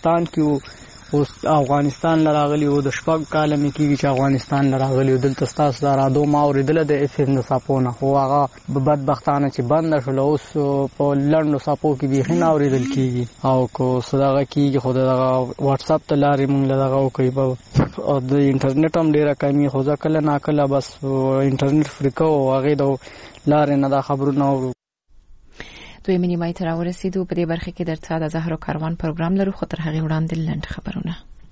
پاکستان کې اوس افغانستان لراغلی او د شپږ کال مې کېږي چې افغانستان لراغلی او دلته ستاسو د رادیو ما اورېدله د اف ام د څاپو نه، خو هغه بدبختانه چې بنده شوله اوس په لنډو څاپو کې بیخي نه اورېدل کېږي. او که څه دغه کېږي خو د دغه واټساپ ته لارې مونږ له دغه وکړي او د انټرنیټ هم ډېره کمي، خو زه کله ناکله بس انټرنیټ فري کوو هغې د لارې نه دا خبرونه اورو. دوی نیمایي ته راورسېدو. په دې برخه کې درته د زهرو کاروان پروګرام لرو، خو تر هغې وړاندې لنډ خبرونه.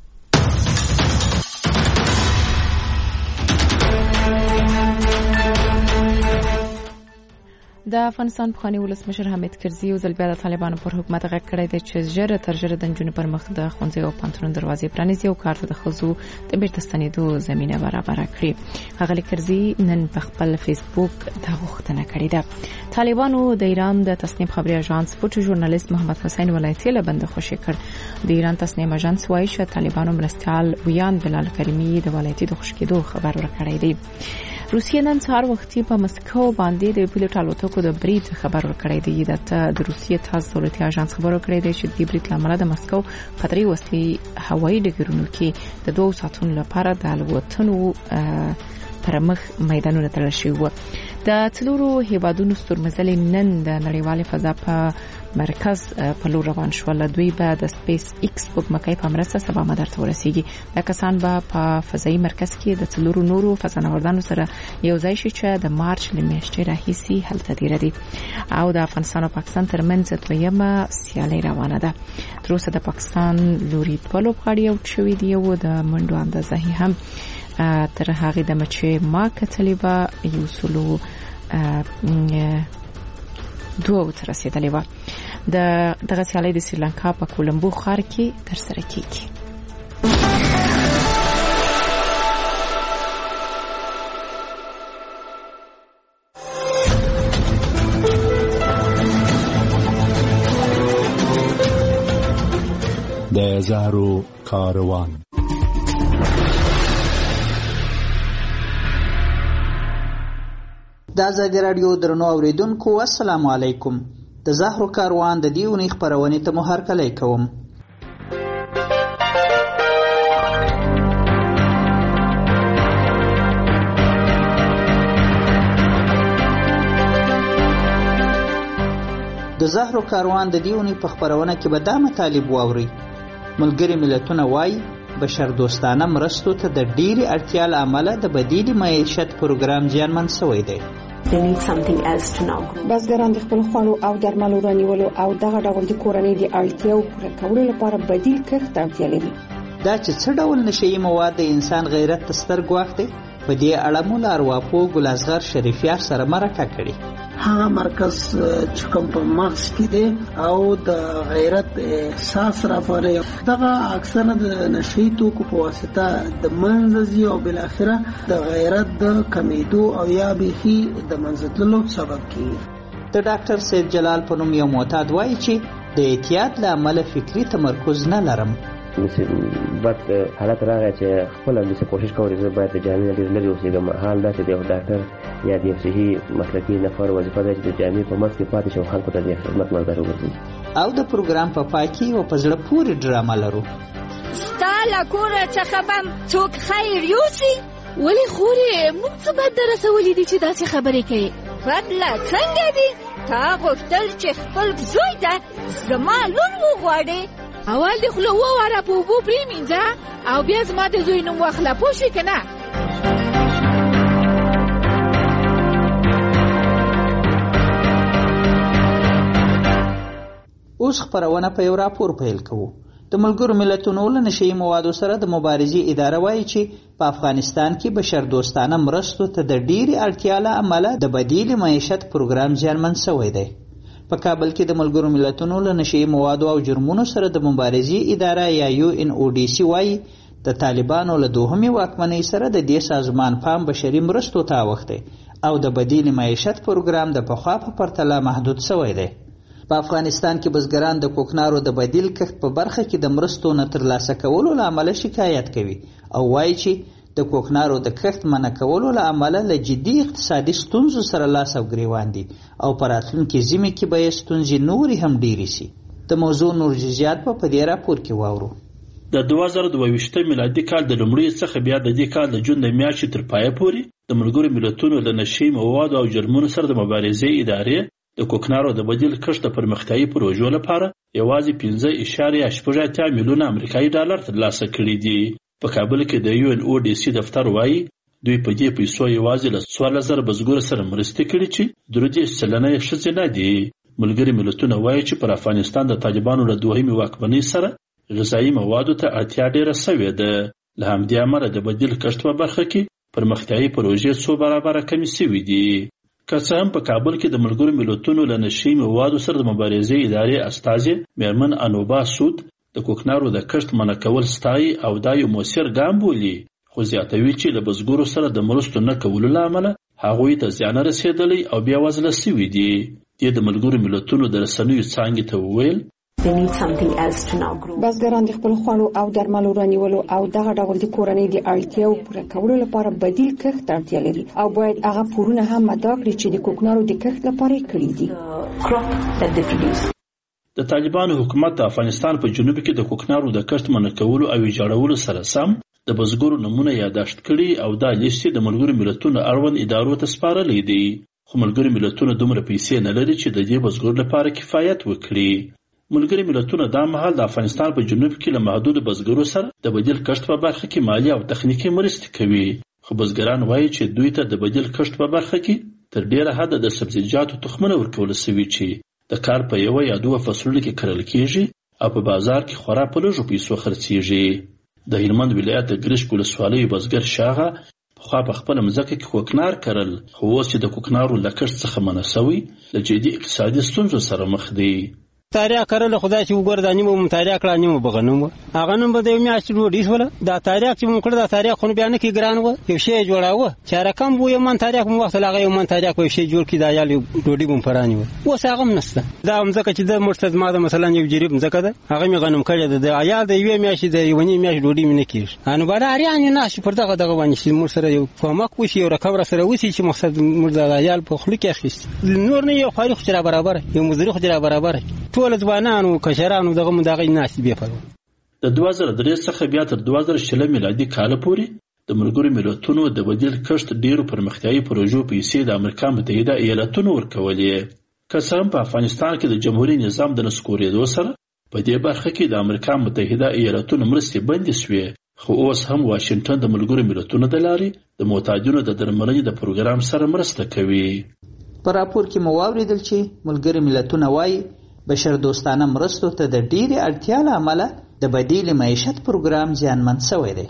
د افغانستان پخوانی ولسمشر حامد کرزي یو ځل بیا د طالبانو پر حکومت غږ کړی دی چې ژر تر ژره د نجونو پر مخ د ښوونځیو او پوهنتونونو دروازې پرانیزي او کار ته د ښځو د بیرته ستنېدو زمینه برابره کړي. ښاغلي کرزي نن په خپل فیسبوک دا غوښتنه کړې ده. طالبانو د ایران د تصنیم خبري اژانس فوټو ژورنالیست محمد حسین ولایتي له بند خوشي کړ. د ایران تصنیم اژانس وایي چې طالبانو مرستیال ویان بلال کریمي د ولایتي د خوشي کېدو خبر ورکړی دی. روسیې نن سهار وختي په مسکو باندې د پیلوټ الوتکو د برید خبر ورکړی دی. د روسیې تاز دولتي اژانس خبر ورکړی دی چې د برید لامل د مسکو په 3 وسلې هوایي ډګرونو کې د 2 ساعتونو لپاره د الوتنو پر مخ میدانونه تړل شوي وو. د 4 هیوادونو ستورمزلې نن د نړیوالې فضا په مرکز په لور روان شول. دوی به د سپیس ایکس سپوږمکۍ په مرسته سبا مدار ته ورسیږي. دا کسان به په فضایي مرکز کې د 4 نورو فضانوردانو سره یو ځای شي چې د مارچ له میاشتې راهیسي هلته تیر دي او د افغانستان او پاکستان ترمنځ دویمه سیالي روانه ده. تر اوسه د پاکستان لوري 2 لوبغاړي اوټ شوي دي او د منډو اندازه هم تر هغه د مچې ما کتلې و یو سلو 2 تر رسیدلې و. دغه سیالي د سریلانکا په کولمبو ښار کې ترسره کیږي. د زهرو کاروان. د ازادي راډیو درنو اوریدونکو السلام علیکم. د زهرو کاروان د دې اونۍ خپرونې ته مو هرکلی کوم. د زهرو کاروان د دې اونۍ په خپرونه کې به دا مطالب واورئ. ملګري ملتونه وایي بشر دوستانه مرستو ته د ډېرې اړتیا له امله د بدیلې معیشت پروګرام زیانمن شوی دی. بزګران د خپل خوړو او درملو رانیولو او دغه ډول د کورنۍ د اړتیاو پوره کولو لپاره بدیل کښت ته اړتیا لري. دا چې څه ډول نشهیي مواد د انسان غیرت ته ستر ګواښ دی، په دې اړه مو له ارواپوه ګلازغر شریفیار سره مرکه کړې. هغه مرکز چې کوم په مغز کې دی او د غیرت احساس راپاري، دغه اکثره د نشهیي توکو په واسطه د منځ او بل اخره د غیرت د کمیدو او یا بهي د منځتلو سبب کیږي. د ډاکټر سید جلال په نوم یو معتاد وایي چې د اعتیاد له امله فکري تمرکز نه لرم. بد حالت راغی چې خپل هم داسې کوشش کوي چې زه باید د جامع ډېر لرې اوسېږم. حال دا چې د یو ډاکټر یا د یو صحي مسلکي نفر وظیفه ده چې د جامع په منځ کې پاتې شي او خلکو ته د خدمت ملګری وګرځي. او د پروګرام په پای کې یوه په زړه پورې ډرامه لرو. ستا له کوره څخه به څوک خیر یوسي؟ ولې خورې موږ څه بد در رسولي دي چې داسې خبرې کوي؟ بدله څنګه دي؟ تا غوښتل چې خپل زوی ته زما لور وغواړې، اول د خوله وواره په اوبو پرېمینځه او بیا زما د زوی نوم واخله، پوه شوې که نه؟ اوس خپرونه په یو راپور پیل کوو. د ملګرو ملتونو له نشهیي موادو سره د مبارزې اداره وایي چې په افغانستان کې بشر دوستانه مرستو ته د ډېرې اړتیا له امله د بدیلې معیشت پروګرام زیانمن شوی دی. په کابل کې د ملګرو ملتونو له نشهیي موادو او جرمونو سره د مبارزې اداره یا UNODC وایي د طالبانو له دوهمې واکمنۍ سره د دې سازمان پام بشري مرستو ته اوښتی او د بدیلې معیشت پروګرام د پخوا په پرتله محدود شوی دی. په افغانستان کې بزګران د کوکنارو د بدیل کښت په برخه کې د مرستو نه ترلاسه کولو له امله شکایت کوي او وایي چې د کوکنارو د کښت منع کولو له امله له جدي اقتصادي ستونزو سره لاس او ګریوان دي او په راتلونکي ژمي کې به یې ستونزې نورې هم ډېرې شي. د موضوع نور جزئیات په دې راپور کې واورو. د 2022 میلادي کال د لومړۍ څخه بیا د دې کال د جون د میاشتې تر پایه پورې د ملګرو ملتونو د نشي موادو او جرمونو سره د مبارزې ادارې د کوکنارو د بدیل کښت د پرمختیایي پروژو لپاره یوازې 5.8 میلیونه امریکایي ډالر ترلاسه کړي دي. په کابل کې د UNODC دفتر وایي دوی په دې پیسو یوازې له 14,000 بزګرو سره مرستې کړي چې 3% یې ښځینه دي. ملګري ملتونه وایي چې پر افغانستان د طالبانو له دوهمې واکمنۍ سره غذایي موادو ته اړتیا ډیره شوې ده. له همدې امله د بدیل کښت په برخه کې پرمختیایي پروژې څو برابره کمې شوې دي. که څه هم په کابل کې د ملګرو ملتونو له نشي موادو سره د مبارزې ادارې استازي میرمن انوبا سود د کوکنارو د کښت منع کول ستایي او دا یو مؤثر ګام بولي، خو زیاتوي چې له بزګرو سره د مرستو نه کولو له امله هغوی ته زیان رسېدلی او بیا وزله شوي دي. د ملګرو ملتونو د رسنیو څانګې ته وویل بزګران د خپل خوړو او درملو رانیولو او دغه ډول د کورنۍ د اړتیاو پوره کولو لپاره بدیل کښت اړتیا لري او باید هغه پورونه هم ادا کړي چې د کوکنارو د کښت لپاره کړي دي. د طالبانو حکومت د افغانستان په جنوب کې د کوکنارو د کښت منع کولو او ویجاړولو سره سم د بزګرو نمونه یاداشت کړي او دا لیست د ملګرو ملتونو اړوند ادارو ته سپارلی دی. خو ملګري ملتونه دومره پیسې نه لري چې د دې بزګرو لپاره کفایت وکړي. ملګري ملتونه دا مهال د افغانستان په جنوب کې له محدود بزګرو سره د بدیل کښت په برخه کې مالی او تخنیکی مرستې کوي. خو بزګران وایي چې دوی ته د بدیل کښت په برخه کې تر ډیره حده د سبزیجاتو تخمونه ورکول شوي چې د کال په یو یا دوه فصلونو کې کرل کیږي او په بازار کې خورا په لږو پیسو خرڅیږي. د هلمند ولایت د ګرشک ولسوالۍ بزګر شاغه پخوا په خپله مځکه کې کوکنار کرل، خو اوس چې د کوکنارو له کښت څخه منع شوی له جدي اقتصادي ستونزو سره مخ دی. تاریخ کړل خدای چې وګور د نیمه متاریخ کړه نیمه بغنوم هغه نوم به د میاشت ډوډۍ شول. دا تاریخ چې مونږ کړ دا تاریخ خو بیا نه کې ګران و یو شی جوړاوه چې رقم وو یو من تاریخ مو وخت لاغه یو من تاریخ یو شی جوړ کی دا یالي ډوډۍ بم پرانی و اوس هغه نشته. دا مځکه چې د مرتد ماده مثلا یو جریب مځکه ده هغه می غنم کړی د عیال د یوې میاشت د یونی میاشت ډوډۍ مې نه کیږي. انو بار اړیان نه شي پر دغه باندې چې مور سره یو فهمک وشي یو رقم سره وسی چې مقصد مرد عیال په خلک اخیست نور نه یو خاري خو برابر یو مزری خو برابر ټول ځوانانو کشرانو دغه مداغې ناس بیا پرو. د 2003 څخه بیا تر 2006 میلادي کال پورې د ملګرو ملتونو د بدیل کښت ډیرو پرمختیایي پروژو پیسې د امریکا متحده ایالاتونو ورکولې. که څه هم په افغانستان کې د جمهوریت نظام د نسکورېدو سره په دې برخه کې د امریکا متحده ایالاتونو مرستې بندې شوې، خو اوس هم واشنګټن د ملګرو ملتونو د لارې د معتادینو د درملنې د پروګرام سره مرسته کوي. په راپور کې مو واوریدل چې ملګري ملتونه وایي بشر دوستانه مرستو ته د ډیرې اړتیا له امله د بدیل معیشت پروګرام زیانمن شوی دی.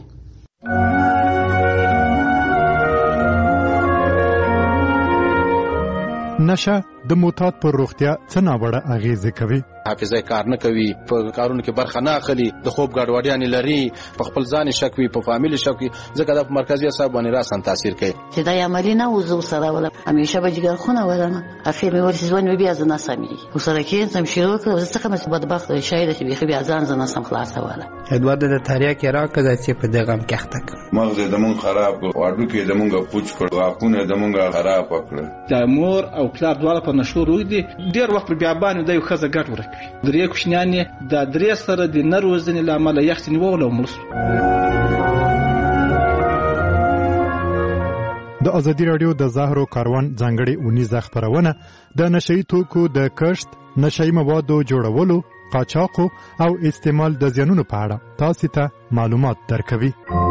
نشه د معتاد پر روغتیا څه ناوړه اغیزه کوي؟ حافظه کار نه کوي، په کارونو کې برخه نه اخلي، د خوب ګډوډیان لري، په خپل ځان شک وي، په فامیل شک وي، ځکه د مرکزي اعصاب باندې راسن تاثیر کوي. چې دا عملی نه وزو سره ولا همیشه به جګر خونه ولرم اخر مې ورسې ځوان بیا زنه سمي وسره کې سم شروع کړ څه کوم بدبخت شاید چې بيخي بیا ځان زنه سم خلاص ولا ادوار د تاریخ کې راکړه چې په دغه کښتک مغز د مون خراب واډو کې د مونږه پوچ کړ واپونه د مونږه خراب کړ. د مور او پلار دواړه په نشو روي دي ډیر وخت بیا باندې د یو خزه ګټ ورکوي. درې کوشنیان د درې سره د نروزنې لامل یخنی وولو ملس. د ازادي رادیو د زهرو کاروان ځانګړي اونیزه خبرونه د نشئی توکو د کښت، نشئی موادو جوړولو، قاچاق او استعمال د زیانونو په اړه تاسو ته معلومات درکوي.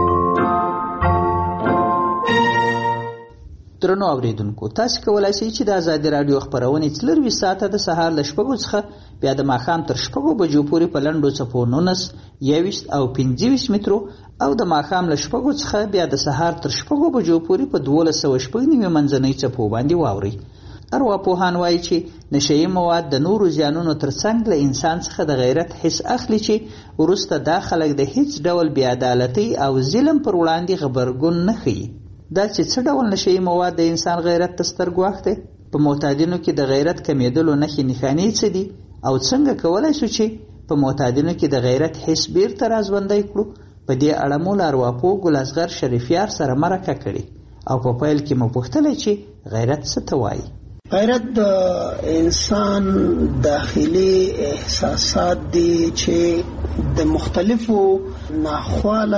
درنو اوریدونکو، تاسو کولای شئ چې د ازادي رادیو خبرونه 24 ساعته د سهار ل 6 څخه بیا د ماښام تر 6 بجو پورې په لنډو څپو 19 21 او 25 مترو او د ماښام له 6 څخه بیا د سهار تر 6 بجو پورې په 1290 منځنۍ څپو باندې واوري. ارواپوهان وایي چې نشئی مواد د نورو زیانونو ترڅنګ له انسان څخه د غیرت حس اخلي چې وروسته دا خلک د هیڅ ډول بې عدالتۍ او ظلم پر وړاندې غبرګون نه ښیي. دا چې څه ډول نشئی مواد د انسان غیرت ته سترګو اخته، په معتادینو کې د غیرت کمیدلو نښې نښانې څه دي او څنګه کولای شو چې په معتادینو کې د غیرت حس بیرته راژوندی کړو. په دې اړه مو له ارواپوه ګل اصغر شریفیار سره مرکه کړې او په پیل کې مو پوښتلی چې غیرت څه ته وایي. غیرت د انسان داخلي احساسات دي چې د مختلفو ناخواله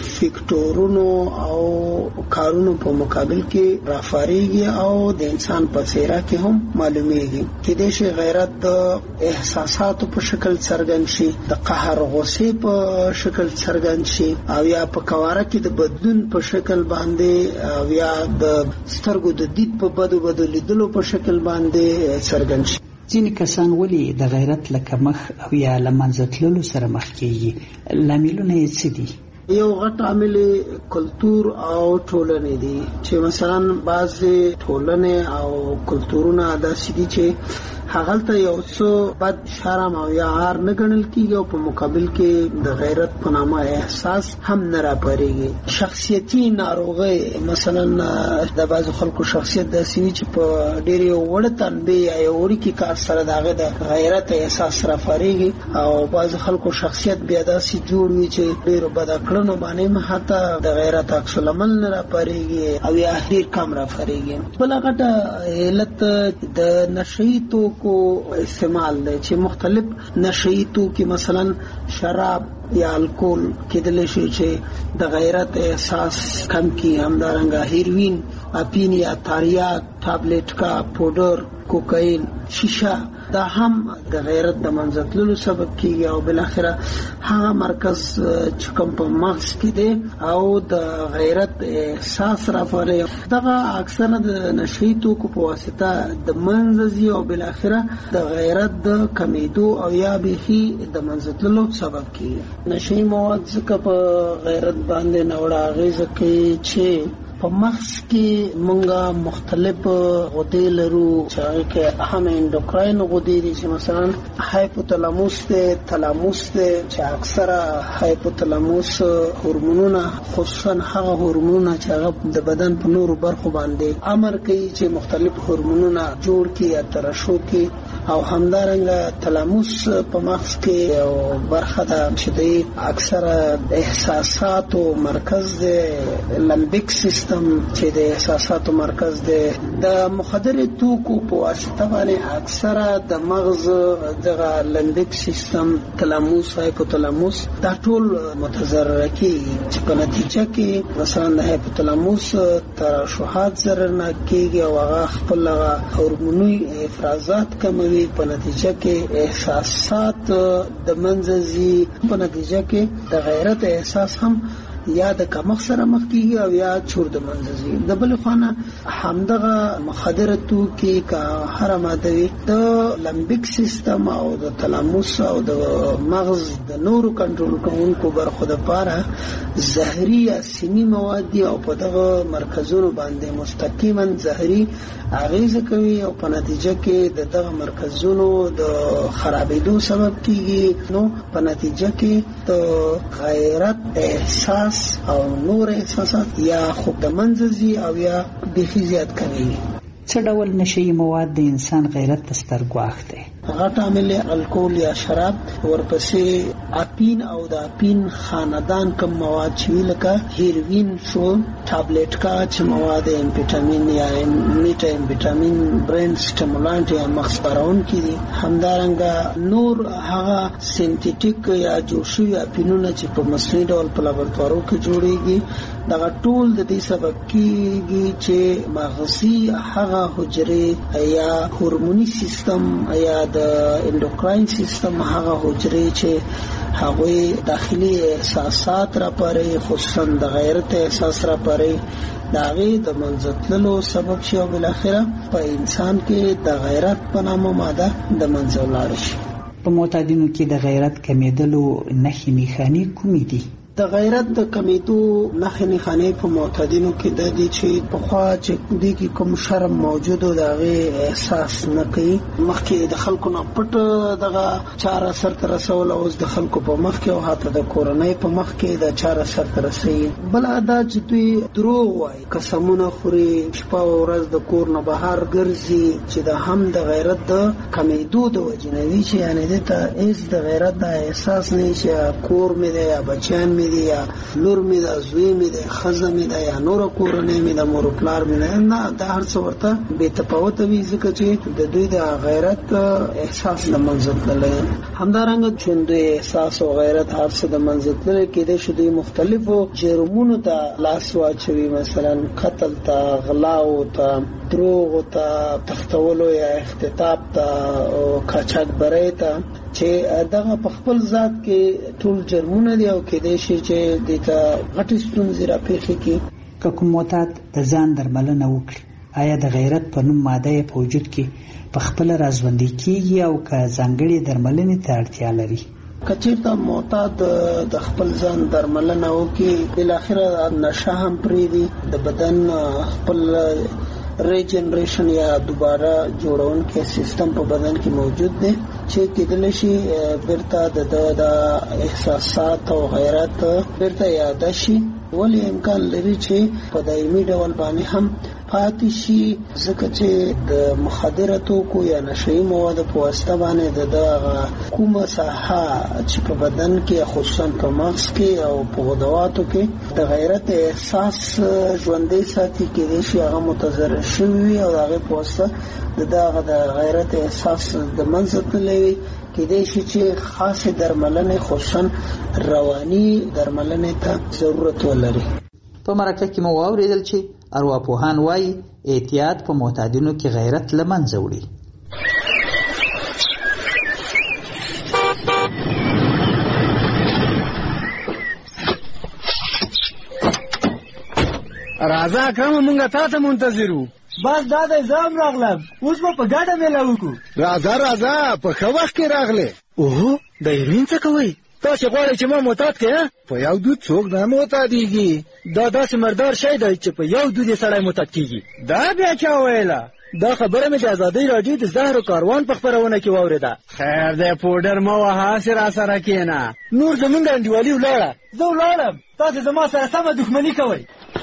فکټورونو او کارونو په مقابل کې رافاریږي او د انسان په څیره کې هم معلومیږي. کېدای شي غیرت د احساساتو په شکل څرګند شي، د قهر غصې په شکل څرګند شي، او یا په کواره کې د بدلون په شکل باندې، او یا د سترګو د دید په بدو لیدلو په شکل باندې څرګند شي. ځینې کسان ولې د غیرت له کمښت او یا له منځه تللو سره مخ کېږي؟ لاملونه یې څه دي؟ یو غټ عامل کلتور او ټولنې دي چې مثلا بعضې ټولنې او کلتورونه داسې دي چې هغلته یو څه بد شرم او یا عار نه ګڼل کېږي او په مقابل کې د غیرت په نامه احساس هم نه راپارېږي. شخصیتي ناروغۍ مثلا د بعضو خلکو شخصیت داسې وي چې په ډېر یو وړه تنبیه یا یو وړوکي کار سره د هغه د غیرت احساس راپارېږي، او بعضو خلکو شخصیت بیا داسې جوړ وي چې ډېرو بده کړنو باندې هم حتی د غیرت عکس العمل نه راپارېږي او یا ډېر کم راپارېږي. بله غټه علت د نشهیي توکو استعمال دی چې مختلف نشهیي توکي مثلا شراب یا الکول کېدلی شي چې د غیرت احساس کم کړي، همدارنګه هیروین، اپین یا تاریاک، ټابلیټ کا پودر، کوکاین، شیشه، دا هم د غیرت د منځه تللو سبب کیږي او بالاخره هغه مرکز چې کوم په مغز کې دی او د غیرت احساس راپاري دغه اکثره د نشهیي توکو په واسطه د منځه ځي او بالاخره د غیرت د کمیدو او یا بیخي د منځه تللو سبب کیږي. نشهیي مواد ځکه په غیرت باندې نوړه اغیزه کوي چې په مغز کې مونږه مختلف غدې لرو چې هغه کې اهم انډوکراین غدې دي چې مثلا هایپوتالاموس دی، تالاموس دی چې اکثره هایپوتالاموس هورمونونه خصوصا هغه هورمونونه چې هغه د بدن په نورو برخو باندې امر کوي چې مختلف هورمونونه جوړ کړي یا ترشح کړي، او همدارنګه تالاموس په مغز کې یو برخه ده چې د اکثره احساساتو مرکز دی، لمبیک سیستم چې د احساساتو مرکز دی. د مخدر توکو په واسطه باندې اکثره د مغز دغه لمبیک سیستم، تالاموس، هایپوتالاموس دا ټول متضرر کیږي چې په نتیجه کې مثلا د هایپوتالاموس ترشحات ضررناک کیږي او هغه خپل هورموني افرازات کموي، په نتیجه کې احساسات د منځه ځي، په نتیجه کې د غیرت احساس هم یا د کمښت سره مخ کیږي او یا چور د منځه ځي. د بل خانه همدغه مخدر توکي کا هر ماده وي د لمبیک سیستم او د تالاموس او د مغز د نورو کنټرول کوونکو برخو لپاره زهري یا سمي مواد دي او په دغه مرکزونو باندې مستقیما زهري اغیزه کوي او په نتیجه کې دغه مرکزونو د خرابېدو سبب کیږي. نو په نتیجه کې د غیرت احساس او نور احساسات یا خوب د منځه ځي او یا بیخي زیات کوي. څه ډول نشهیي مواد د انسان غیرت ته سترګواښ دی؟ غټ عامل الکول یا شراب، ورپسې اپین او د اپین خاندان کم مواد چې لکه هیروین شو، ټابلیټ کا چې مواد امفیټامین یا میټا امفیټامین برین سټیمولانټ یا مغز پارونکي دي، همدارنګه نور هغه سنتیټیک یا جوړ شوي اپینونه چې په مصنوعي ډول په لابراتوارو کې جوړیږي. دغه ټول د دې سبب کیږي چې مغزي هغه حجرې یا هورموني سیستم یا د انډوکراین سیستم هغه حجرې چې هغه داخلي احساسات راپاري، خصوصا د غیرت احساس راپاري، داغه د منځه تللو سبب شي او بالاخره په انسان کې د غیرت په نامه ماده د منځه ولاړ شي. په معتادینو کې د غیرت کمیدلو نښې نښانې کومې دي؟ د غیرت د کمیدو نښې نښانې په معتادینو کې د دې چې پخوا چې د کوم شرم موجودو د هغې احساس نه کوي، مخکې د خلکو نه پټ دغه چاره سرته رسول، اوس د خلکو په مخ کې او حتی د کورنۍ په مخ کې د چاره سرته رسوي. بله دا چې دوی دروغ وایي، قسمونه خوري، شپه او ورځ د کور نه بهر ګرځي، چې د هم د غیرت د کمیدو د وجې نه وي چې یعنې دې ته هېڅ د غیرت د احساس نه چې کور مې دی یا بچیان مې مې دی یا لور مې ده زوی مې دی ښځه مې ده یا نوره کورنۍ مې ده مور پلار مې ده نه دا هر څه ورته بې تفاوته وي ځکه چې د دوی د غیرت احساس له منځه تللی همدارنګه چې دوی احساس او غیرت هر څه د منځه تللی کېدای شي دوی مختلفو جرمونو ته لاس واچوي مثلا قتل ته غلاو ته دروغ ته تختولو یا اختطاف ته او قاچاقبرۍ ته چې دغه په خپل ذات کې ټول جرمونه دي او کېدای شي چې دته غټي ستونزې راپېښې کړي. که کوم معتاد د ځان درملنه وکړي آیا د غیرت په نوم ماده په وجود کې په خپل راځوندې کېږي او که ځانګړي درملنې ته اړتیا لري؟ کچېرته معتاد د خپل ځان درملنه وکړي بالاخره نشه هم پرېږدي د بدن خپل ریجنریشن یا دوباره جوړون کې سیستم په بدن کې موجود دی چې کېدلی شي بیرته د احساسات او غیرت بیرته یاد شي ولی امکان لري چې په دایمي ډول باندې هم پاتې شي ځکه چې د مخدره توکو یا نشهیي موادو په واسطه باندې د کومه ساحه چې په بدن کې خصوصا په مغز کې او په غدواتو کې د غیرت احساس ژوندی ساتي کېدای شي هغه متضرر شوي او هغه په واسطه د غیرت احساس د منځه تللی وي کېدای شي چې خاصه درملنه خصوصا رواني درملنه ته ضرورت ولري. په مرکه کې مو واوریدل چې ارواپوهان وایي احتیاط په معتادینو کې غیرت له منځه وړي. راځه کوم مونږه تاسو منتظرو بس دا د ځام راغلم اوس په ګډه مېله وکړو. راځه په ښه وخت کې راغله. اوه د ایرین څه کوي؟ تاسو غواړئ چې ما معتاد کړئ؟ په یو دود څوک نه معتادیږي. دا داسې مردار شی دی چې په یو دود یې سړی معتاد کېږي. دا بیا چا ویله؟ دا خبره مې د ازادۍ راډیو د زهرو کاروان په خپرونه کې واورېده. خیر دی پوډر مه وهه هسې راسره کښېنه. نور زمونږ انډیوالي ولاړه. زه ولاړم تاسې زما سره سمه دښمني کوئ.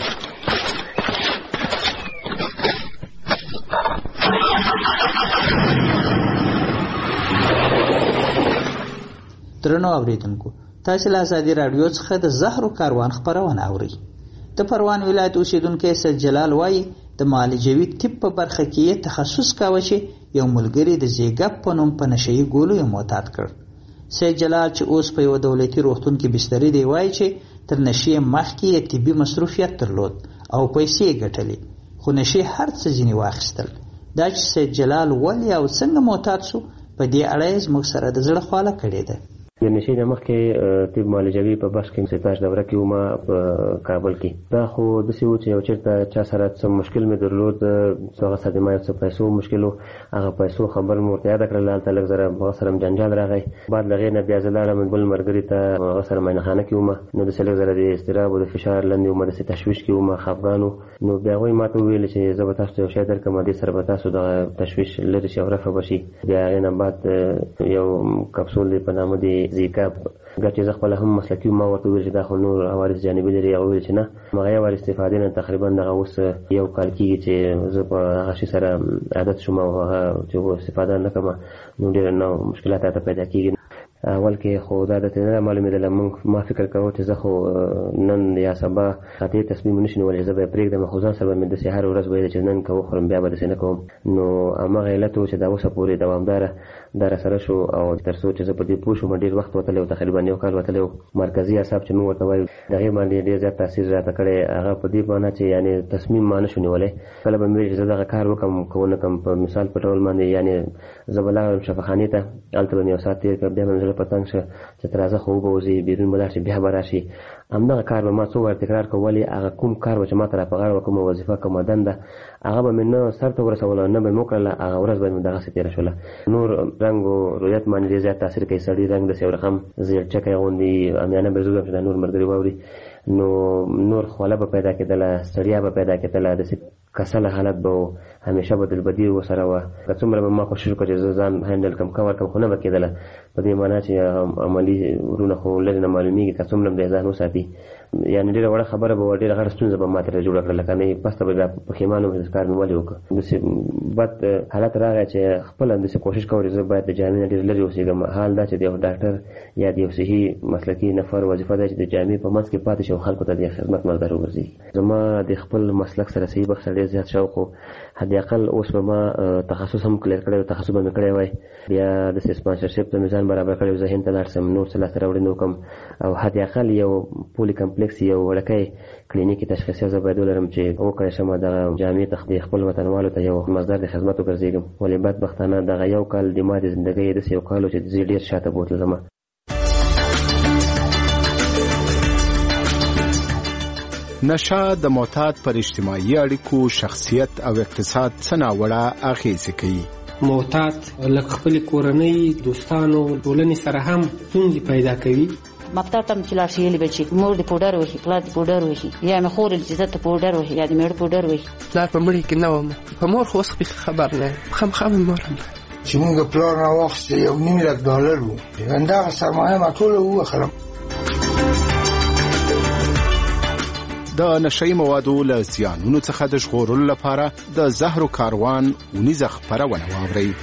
درنو اوریدونکو تاسو له ازادي رادیو څخه د زهرو کاروان خبرونه اورئ. د پروان ولایت اوسیدونکو سید جلال وایي د معالجوي طب په برخه کې تخصص کاوه چې یو ملګری د زیګاپ په نوم په نشهیي ګولو یې معتاد کړ. سید جلال چې اوس په یو دولتي روغتون کې بستري دی وایي چې تر نشې مخکې یې طبي مصروفیت درلود او پیسې یې ګټلې خو نشې هر څه ځینې واخیستل. دا چې سید جلال ولې او څنګه معتاد شو په دې اړه یې زموږ سره د زړه خواله کړې ده. د نشې نه مخکې طب معالجوي په بخش کې سټاژ دوره کې وم په کابل کې. دا خو داسې و چې یو چېرته چا سره څه مشکل مې درلود هغه صدمه یو څه پیسو مشکل و هغه پیسو خبر مې ورته یاده کړله هلته لږ زره هغه سره جنجال راغی. بعد له هغې نه بیا زه لاړم بل ملګري ته هغه سره معاینخانه کې وم نو داسې لږ زره د اضطراب او د فشار لاندې وم داسې تشویش کې وم خفګان و نو بیا هغوی ما ته وویل چې زه به تاسو ته یو شی درکړم دې سره به تاسو دغه تشویش لرې شي او رفع به شي. بیا هغې نه بعد یو کپسول دی په نامه د زیکاپ ګټې زه خپله هم مسلکي ما ورته وویل چې دا خو نور عوارض جانبي لري هغه وویل چې نه هماغه یو وار استفادې نه تقریبا دغه اوس یو کال کېږي چې زه په هغه شي سره عادت شوم او هغه چې استفاده نه کوم نو ډېر نه مشکلات راته پیدا کېږي. اول کې خو دا درته نه معلومېدله ما فکر کوو چې زه خو نن یا سبا قطعي تصمیم نشي نیولی زه به یې پرېږدم خو ځان سره به مې داسې هره ورځ ویل چې نن که وخورم بیا به داسې نه کوم. نو هماغه علت و چې دا اوسه پورې دوامداره دا راسره شو او تر څو چې زه په دې پوه شوم ډېر وخت وتلی و تقریبا یو کال وتلی و. مرکزي اعصاب چې موږ ورته وایو د هغې باندې ډېر زیات تاثیر راته کړی هغه په دې معنی چې یعنې تصمیم ما نه شو نیولی. کله به مې ویل چې زه دغه کار وکړم که ونه کړم په مثال په ډول باندې یعنې زه به لاړم شفاخانې ته هلته به مې یو ساعت تېر کړ بیا به مې زړه په تنګ شه چې تر راځه خو وبوځي بیرون به لاړ شي بیا به راشي. همدغه کار به ما څو وار تکرار کړ ولې هغه کوم کار و چې ما ته را په غاړه وه کومه وظیفه کومه دنده هغه به مې نه سر ته ورسوله نه به مې وکړله هغه ورځ به مې دغسې تېره شوله. نور رنګ و رویت باندې ډېر زیات تاثیر کوي سړي رنګ داسې یو رقم زیړچکی غوندې امیانه به زه ویم چې دا نور ملګري واوري نو نور خوله به پیدا کېدله ستړیا به پیدا کېدله داسې کسل حالت به همیشه بدل بدی وسره و که څومره به ما کوشش وکړ چې ځان هندل کم کور کم خو نه کېدله په دې معنا چې عملی ورونه خو لږ نه معلومیږي که څومره د ځان وساتي یعنی ډیره وړه خبره به ډیره غټه ستونزه به ماته جوړه کړله که نه پسته به پښیمانه وم چې کار مې ولې وکړ داسې بد حالت راغی چې خپله داسې کوشش کوم چې زه باید د جامع نه ډېر لرې اوسېږم حال دا چې د یو ډاکټر یا د یو صحي مسلکي نفر وظیفه ده چې د جامع په منځ کې پاتې شي او خلکو ته د خدمت ملګری وګرځي زما د خپل مسلک سره صحیح بخښه ډېر زیات شوق و حد اقل اوس به ما تخصص هم کلیر کړی و تخصص به مې کړی وای بیا داسې سپانسرشپ ته مې ځان برابر کړی و زه هند ته لاړ شم نور څه لاسته راوړنې وکړم او حد اقل یو پولي کمپلیکس یو وړکی کلینیکي تشخیصیه زه باید ولرم چې وکړی شم دغه جامع ته د خپل وطنوالو ته یو مصدر د خدمت وګرځېږم ولې بدبختانه دغه یو کال د ما د زندګۍ داسې یو کال و چې زه ډېر شاته بوتلم نشه د معتاد پر اجتماعي اړیکو شخصیت او اقتصاد څه ناوړه اغېزې کوي معتاد لکه خپل کورنۍ دوستانو ټولنې سره هم ستونزې پیدا کوي مکتب ته چې لاړ شي یلې بچي مور دې پوډر وهي پلار دې پوډر وهي یا مې خور چې زه ته پوډر وهي یا دې مېړه پوډر وهي پلار په مړي کې نه وم په مور خو اوس خبر نه خامخا مې مور چې موږ پلار راواخیسته یو $9,000,000 و همدغه سرمایه ما ټوله ووخلم د نشئی موادو له زیانونو څخه د ژغورلو لپاره د زهرو کاروان اونیزه خپرونه واورئ.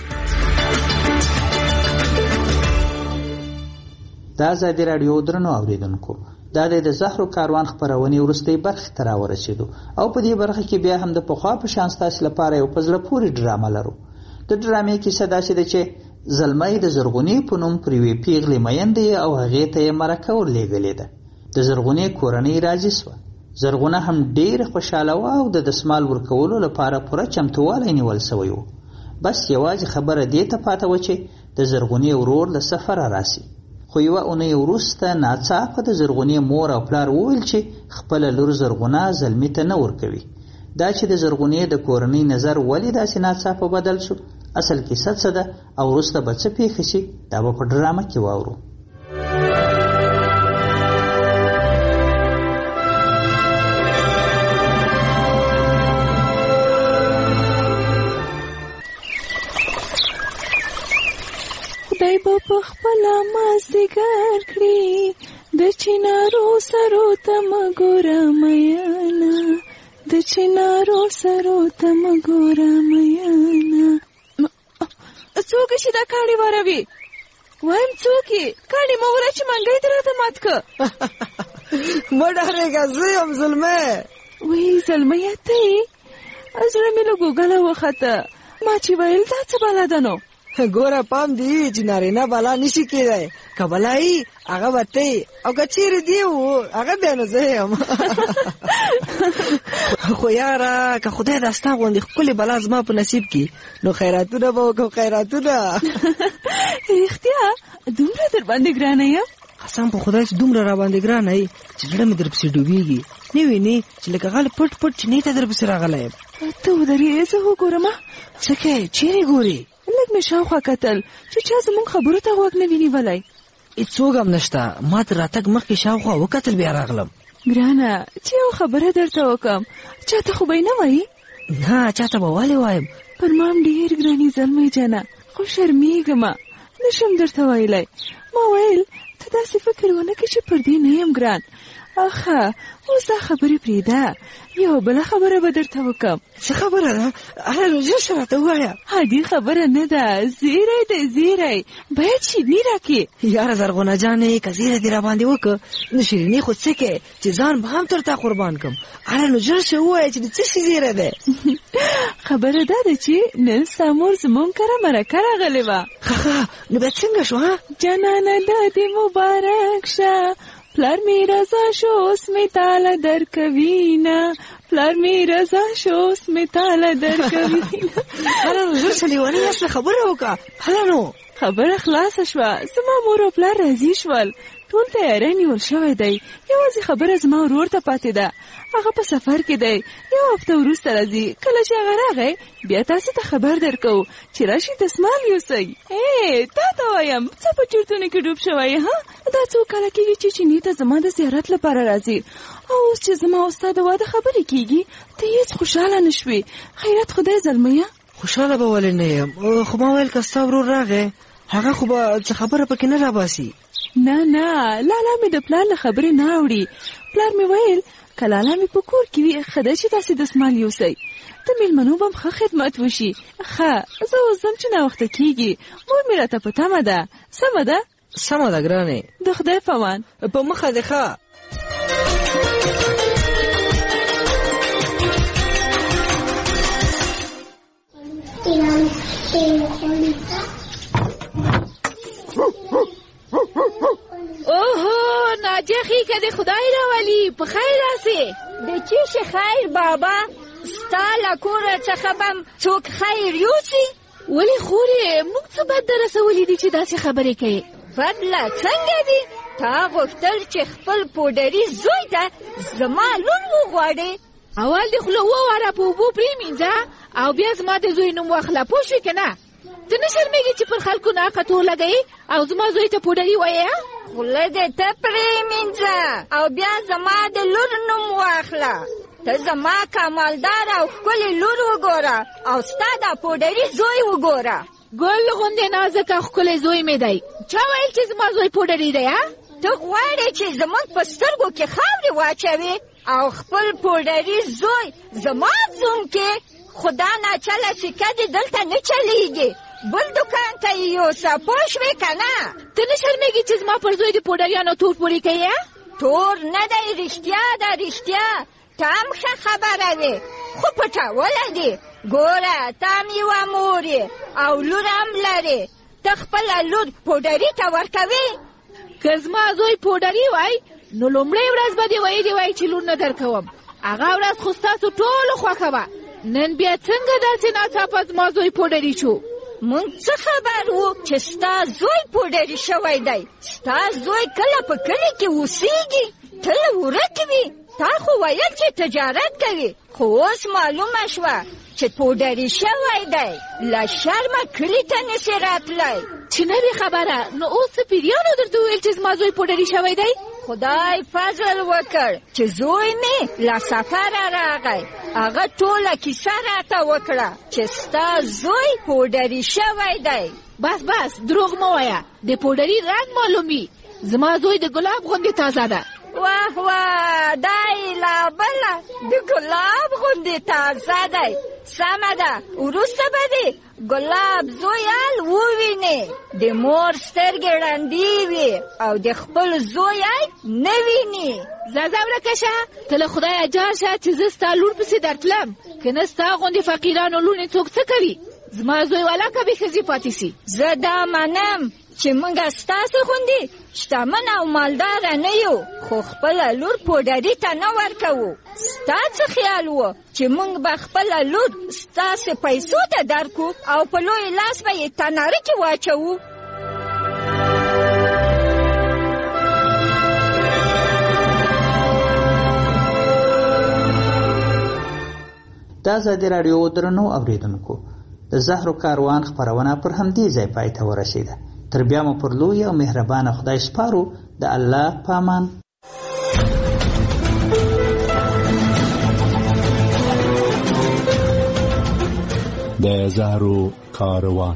د ازادي راډیو درنو اوریدونکو دا د زهرو کاروان خپرونې وروستۍ برخې ته راورسېدو او په دې برخه کې بیا هم د پخوا په شان ستاسو لپاره یو په زړه پورې ډرامه لرو. د ډرامې کیسه داسې ده چې زلمی د زرغونې په نوم پر یوې پیغلې میندې او هغې ته یې مرکه ورلېږلې ده. د زرغونې کورنۍ راضي سوه. زرغونه هم ډېره خوشحاله وه او د دسمال ورکولو لپاره پوره چمتووالی نیول سوی و. بس یوازې خبره دې ته پاته وه چې د زرغونې ورور له سفره راسي. خو یوه اونۍ وروسته ناڅاپه د زرغونې مور او پلار وویل چې خپله لور زرغونه زلمي ته نه ورکوي. دا چې د زرغونې د کورنۍ نظر ولې داسې ناڅاپه بدل شو، اصل کیسه څه ده او وروسته به څه پېښه شي، دا به په ډرامه کې واورو. خدای به په خپله مازدیګر کړي د چینارو سرو ته مه ګوره میانه، د چینارو سرو ته مه ګوره میانه. څوک چې دا کاڼي واروي؟ وایم څوک یې؟ کاڼي مه وره چې منګی دې راته مات که. مه ډارېږه، زه یم زلمی. وی زلمیه ته یې؟ زړه مې له ګوګله وخته. ما چې ویل دا څه بلا ده نو؟ ګوره پام دی چې نارینه بلا نشي کېدی، که بلا یي هغه به ته او که چیرې دی و هغه بیا نو زه یم. خو یاره که خدای دا ستا غوندې ښکلې بلا زما په نصیب کې نو خیراتونه به وکړو، خیراتونه. رښتیا دومره در باندې ګرانه یم؟ قسم په خدای چې دومره را باندې ګرانه یي چې زړه مې در پسې ډوبېږي. نه وینې چې لکه غل پټ پټ چینې ته در پسې راغلی یم. ته ودرې زه وګورم. څه کوې؟ چیرې ګورې؟ لږ مې شاوخوا کتل چې چا زموږ خبرو ته غوږ نه وي نیولی. هېڅوک هم نشته. ما تر راتګ مخکې شاوخوا وکتل بیا راغلم. ګرانه چې یو خبره درته وکړم، چاته خو به یې نه وایي؟ نه چاته به ولې وایم؟ پر ما هم ډېر ګرانې زلمی جانه، خو شرمېږم نشم درته ویلی. ما ویل ته داسې فکر ونه کړې چې پر دې نه یم ګران. اخه اوس دا خبرې پرېږده، یو بله خبره به درته وکړم. څه خبره ده؟ هله نو ژر شه راته ووایه. عادي خبره نه ده، زیری دی زیری، باید شیریني راکړې. یاره زرغونه جانې که زیری دې راباندې وکړه نو شیریني خو څه کوې چې ځان به هم تر تا قربان کړم. هله نو ژر شه ووایه چې د څه شي زیری دی. خبره دا ده چې نن ستا مور زموږ کره مرکه راغلې وه. ښه نو بیا څنګه شوه؟ جانانه دا دې مبارک شه، پلار می رضا شو اوس می تاله در کوینه، پلار می رضا شو اوس می تاله در کوینه. هله نو ژر سلیوانې اصله خبره وکړه. هله نو خبره خلاصه شوه، زما مور او پلار راضي شول. ټول تیاری نیول شوی دی. یوازې خبره زما ورور ته پاتې ده. هغه په سفر کې دی. 1 هفته وروسته راځي. کله چې هغه راغی بیا تاسو ته خبر درکو چې راشي دستمال یوسئ. تا ته وایم څه په چورتونو کې ډوب شوی ها؟ دا څو کاله کېږي چې چیني ته زما د زیارت لپاره راځي او اوس چې زما او ستا د واده خبرې کېږي ته هېڅ خوشحاله نه شوې. خیرت خدای زلمیه. خوشحاله به ولې نه یم، خو ما ویل که ستا ورور راغی هغه خو به څه خبره پکې نه راباسي. نه لالا مې د پلار له خبرې نه اوړي. پلار مې ویل که لالا مې په کور کې وي ښه ده چې تاسې دستمال یوسئ. د مېلمنو به هم ښه خدمت وشي. ښه زه اوس ځم چې ناوخته کېږي. مور مې راته په تمه ده. سمه ده؟ سمه ده ګرانې. د خدای په امان. په مخه دې ښه. اوهو ناجیه خیکه د خدای راولي په خیر راسې. د چیشي خیر بابا؟ ستا له کوره څخه به څوک خیر یوسي؟ ولې خورې موږ څه بد در رسولي دي چې داسې خبرې کوې؟ بدله څنګه دي؟ تا غوښتل چې خپل پوډري زوی ته زما لور وغواړې. اول دې خوله وواره په اوبو پرېمینځه او بیا زما د زوی نوم واخله. پوه شوې که نه؟ ته نه شرمېږې چې پر خلکو ناحقه تور لګوې او زما زوی ته پوډري وایې؟ خوله دې ته پرېمینځه او بیا زما د لور نوم واخله. ته زما کمالدار او ښکلې لور وګوره او ستا دا پوډري زوی وګوره. ګل غوندې نازک او ښکلی زوی مې دی. چا ویل چې زما زوی پوډري دی؟ ته غواړې چې زموږ په سترګو کې خاورې واچوې او خپل پوډري زوی زما زوم کې؟ خدا ناچله سکه دې دلته نه چلیږي. بل دکان ته یې یوسه. پوه شوې که نه؟ ته نه شرمېږې چې زما پر زوی د پوډریانو تور پورې کوې؟ تور نه دی، رښتیا ده رښتیا. ته هم ښه خبره وې خو پټوله دې. ګوره ته هم یوه مور یې او لور هم لرې. ته خپله لور پوډري ته ورکوې؟ که زما زوی پوډري وای نو لومړۍ ورځ به دې ویلې وای چې لور نه درکوم. هغه ورځ خو ستاسو ټولو خوښه وه. نن بیا څنګه داسې ناڅاپه زما زوی پوډري شو؟ مونږ څه خبر وو چې ستا زوی پوډري شوی دی؟ ستا زوی کله په کلي کې اوسېږي، تل ورک وي. تا خو ویل چې تجارت کوي، خو اوس معلومه شوه چې پوډري شوی دی. له شرمه کلي ته نسې راتلی. چې نه وي خبره نو اوس څه پیریانو درته وویل چې زما زوی پوډري شوی دی؟ خدای فضل وکړ چې زوی مې له سفره راغی. هغه ټوله کیسه راته وکړه چې ستا زوی پوډري شوی دی. بس دروغ مه وایه. د پوډري رنګ معلومي. زما زوی د ګلاب غوندې تازه ده. واه دا یې لا بله د ګلاب غوندې تازه دی. سمه ده وروسته به دې ګلاب زویال ووینې. د مور سترګې ړندې وي او د خپل زوی نه ویني. ځه ورکه شه. ته له خدایه جار شه چې زه ستا لور پسې درتلم. که نه ستا غوندې فقیرانو لوڼې څوک څه کوي؟ زما زوی ولاکه بې ښځې پاتې سي. زه دا منم چې موږ ستاسې غوندې شتمن او مالداره نه یو، خو خپله لور پوډري ته نه ورکوو. ستا څه خیال و چې موږ به خپله لور ستاسې پیسو ته درکو او په لوی لاس به یې تناره کې واچوو؟ د ازادي راډیو درنو اوریدونکو، د زهرو کاروان خپرونه پر همدې ځای پای ته ورسېده. تر بیا مو پر لوی او مهربانه خدای سپارو. د الله په امان. د زهرو کاروان.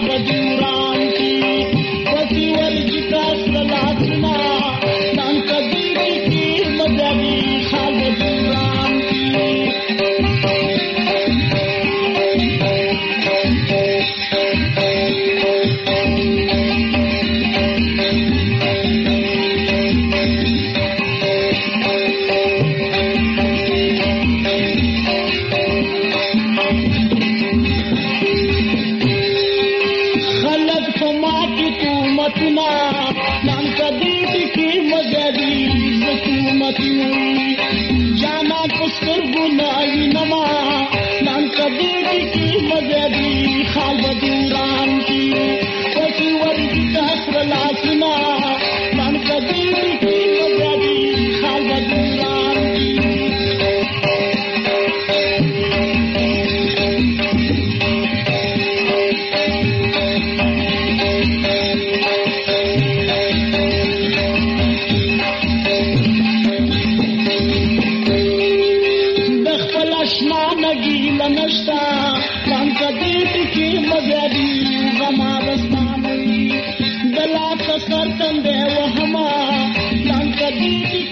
Nam هیله نشته پلان که دې ټکي مزیادي غما رسمانوي د لا سر تندې وهما پلان که دې